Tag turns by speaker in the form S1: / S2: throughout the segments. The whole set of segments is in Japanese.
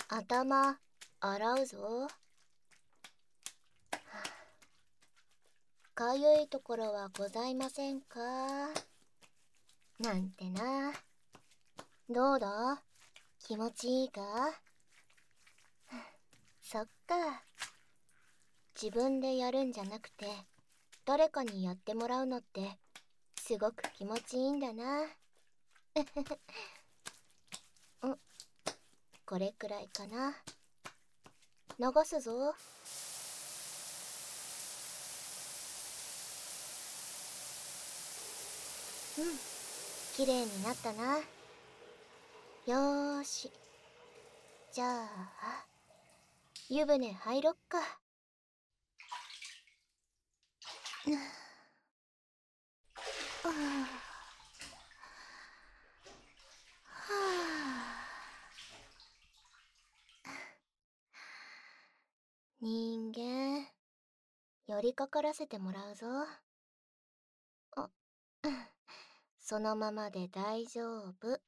S1: 頭洗うぞ。かゆいところはございませんかなんてな。どうだ、気持ちいいか？そっか。自分でやるんじゃなくて誰かにやってもらうのってすごく気持ちいいんだな。これくらいかな。流すぞ。綺麗になったな。よーし、じゃあ湯船入ろっか。は人間、寄りかからせてもらうぞ。そのままで大丈夫。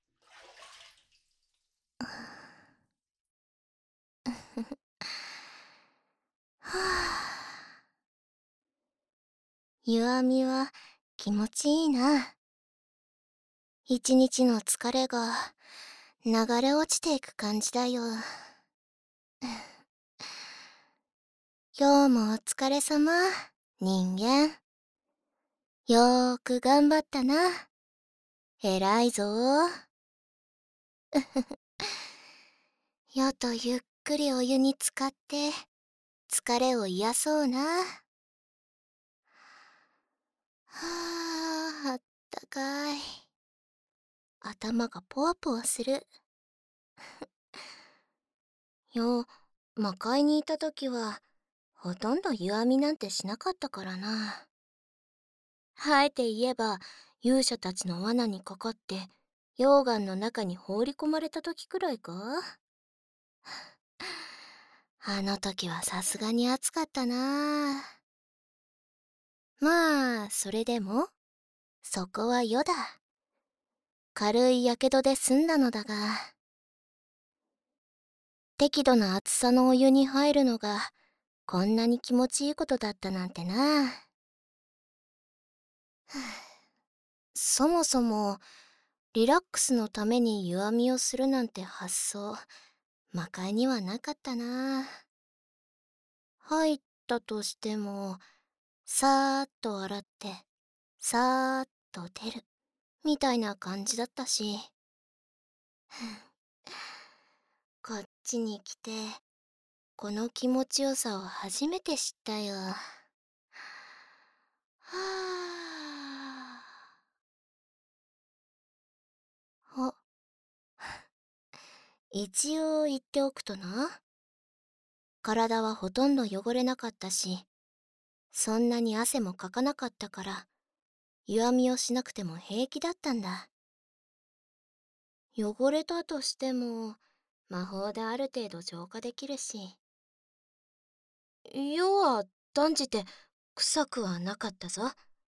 S1: 湯あみは気持ちいいな。一日の疲れが流れ落ちていく感じだよ。今日もお疲れ様、人間。よーく頑張ったな。偉いぞ。よとゆっくりお湯に浸かって疲れを癒そうな。あったかい。頭がポワポワする。魔界にいた時はほとんど湯あみなんてしなかったからな。あえて言えば勇者たちの罠にかかって溶岩の中に放り込まれた時くらいか。あの時はさすがに暑かったな。まあそれでもそこは余だ。軽いやけどで済んだのだが、適度な厚さのお湯に入るのがこんなに気持ちいいことだったなんてな。そもそもリラックスのために湯あみをするなんて発想魔界にはなかったな。入ったとしてもさーっと洗ってさーっと出るみたいな感じだったし。こっちに来てこの気持ちよさを初めて知ったよ。はあ。一応言っておくとな。体はほとんど汚れなかったし、そんなに汗もかかなかったから、湯あみをしなくても平気だったんだ。汚れたとしても、魔法である程度浄化できるし。要は断じて臭くはなかったぞ。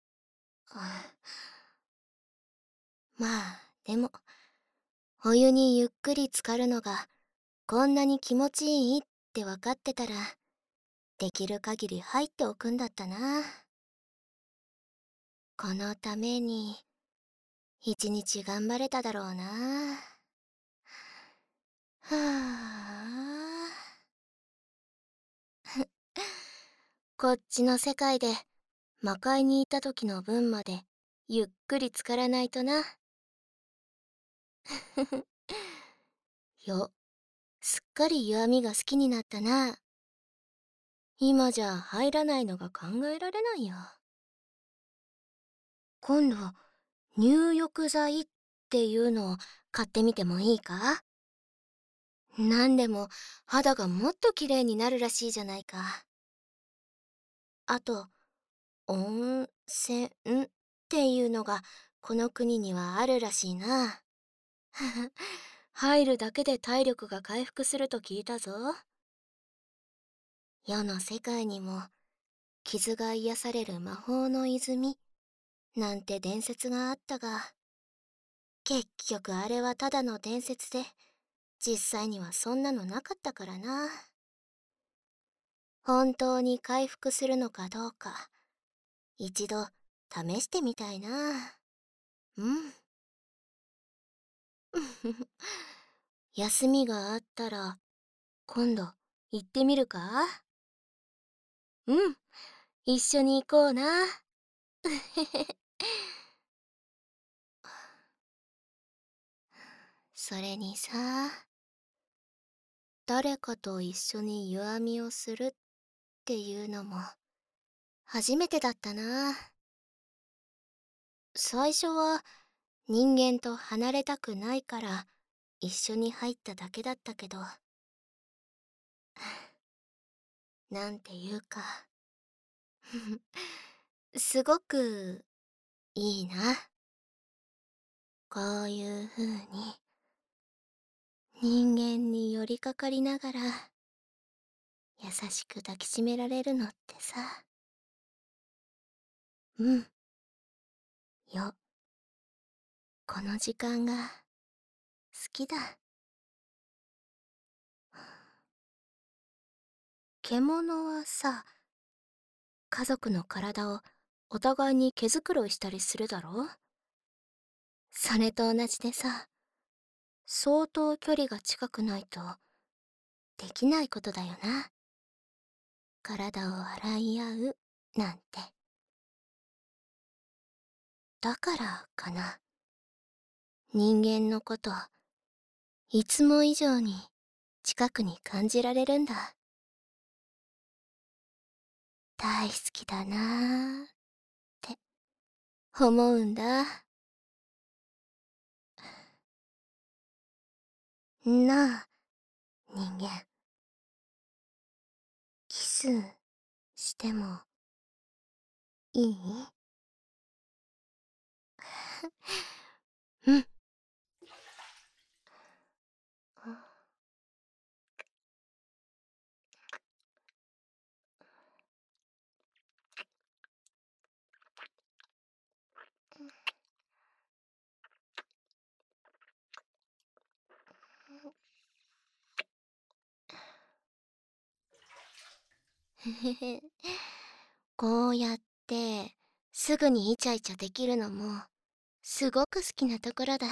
S1: まあ、でも、お湯にゆっくり浸かるのがこんなに気持ちいいって分かってたら、できる限り入っておくんだったな。このために、一日頑張れただろうな。はあ。こっちの世界で魔界にいた時の分までゆっくり浸からないとな。よ、すっかり湯あみが好きになったな。今じゃ入らないのが考えられないよ。今度、入浴剤っていうのを買ってみてもいいか？なんでも肌がもっと綺麗になるらしいじゃないか。あと、温泉っていうのがこの国にはあるらしいな。入るだけで体力が回復すると聞いたぞ。世の世界にも傷が癒される魔法の泉なんて伝説があったが、結局あれはただの伝説で実際にはそんなのなかったからな。本当に回復するのかどうか、一度試してみたいな。うん。休みがあったら、今度行ってみるか？うん、一緒に行こうな。それにさ、誰かと一緒に湯あみをするっていうのも初めてだったな。最初は人間と離れたくないから一緒に入っただけだったけど、なんていうかすごくいいな。こういう風に人間に寄りかかりながら優しく抱きしめられるのってさ。うん。よ、この時間が好きだ。獣はさ、家族の体をお互いに毛づくろいしたりするだろ？それと同じでさ、相当距離が近くないとできないことだよな。体を洗い合うなんて。だからかな。人間のこと、いつも以上に近くに感じられるんだ。大好きだなーって思うんだ。なあ、人間。キスしてもいい？うん。へへへ。こうやってすぐにイチャイチャできるのもすごく好きなところだ。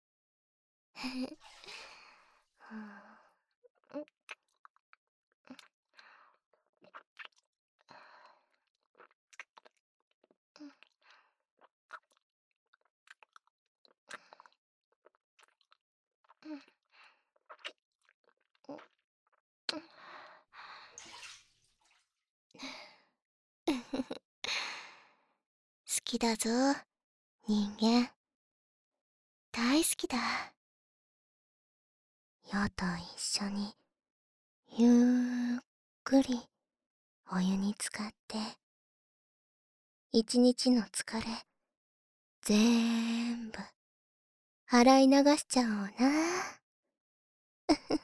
S1: 好きだぞ、人間。大好きだ。世と一緒にゆっくりお湯に浸かって一日の疲れぜーんぶ洗い流しちゃおうな。